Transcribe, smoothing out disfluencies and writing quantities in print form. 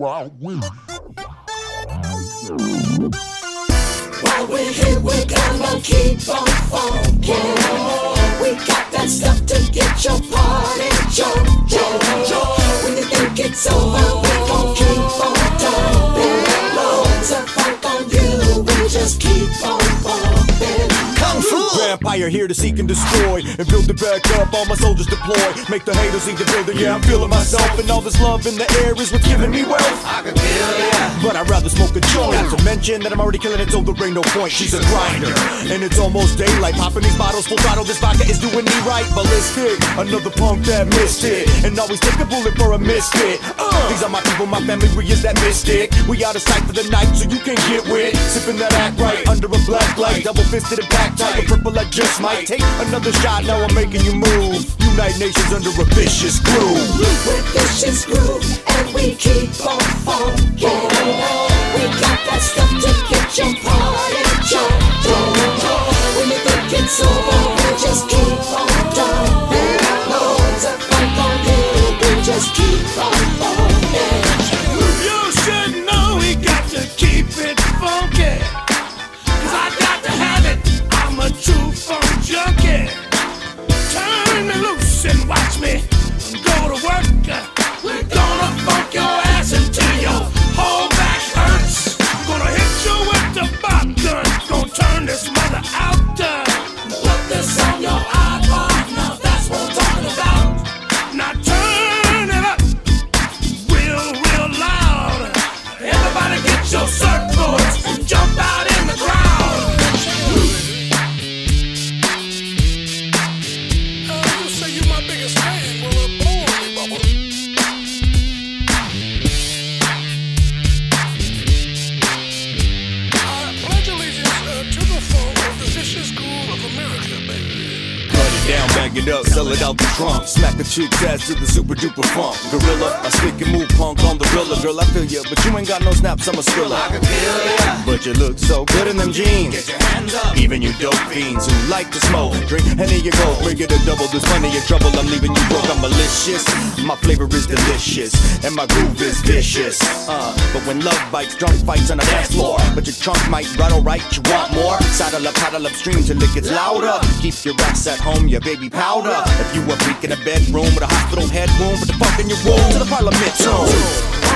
Wild Willie. While we're here, we're gonna keep on funkin'. We got that stuff to get your party jumpin'. When you think it's over, we gon' keep on dumpin'. Loads of funk on you, we just keep on bumpin'. Kung Fu! Vampire here to seek and destroy and build it back up, all my soldiers deploy. Make the haters see the building, yeah, I'm feeling myself. And all this love in the air is what's giving me wealth. I can feel ya, but I'd rather smoke a joint. Not to mention that I'm already killing it, so there ain't no point. She's a grinder, and it's almost daylight. Popping these bottles full throttle, this vodka is doing me right. Ballistic, another punk that missed it, and always take a bullet for a misfit. These are my people, my family, we is that mystic. We out of sight for the night, so you can get with. Sipping that act right, under a black light, double fisted and packed tight, a purple I just might. Take another shot, now I'm making you move. Unite nations under a vicious groove. With vicious groove, and we keep on funkin'. We got that stuff to get your party jumpin'. When you think it's over, we just keep on dumpin'. Loads of funk on you, we just keep on bumpin'. You should know we got to keep it funky, 'cause I got to have it, I'm a true funk junkie. Turn me loose and watch me go to work. We're gonna funk your ass until your whole back hurts. Gonna hit you with the bop gun, gonna turn this mother out. Put this on your iPod, now that's what I'm talking about. Now turn it up real loud. Everybody get your surfboards and jump out in the crowd. You say you my biggest fan, well, blow on me, bubble. I pledge allegiance to the funk of the vicious groove of America, baby. Cut it down, bag it up, sell it out the trunk. Smack a chick's ass to the super duper funk. Gorilla, I stick and move punk on the gorilla. Girl, I feel ya, but you ain't got no snaps, I'm a skrilla. I can feel ya, but you look so good in them jeans. Get your hands up. Even you dope fiends who like to smoke, drink, and here you go. Bring it a double, there's plenty of trouble. I'm leaving you broke, I'm malicious. My flavor is delicious, and my groove is vicious. But when love bites, drunk fights on the dance floor. But your trunk might rattle right, you want more? Saddle up, paddle upstream till it gets louder. Keep your ass at home, your baby powder. If you a freak in a bedroom with a hospital head wound, put the fuck in your room to the parliament zone.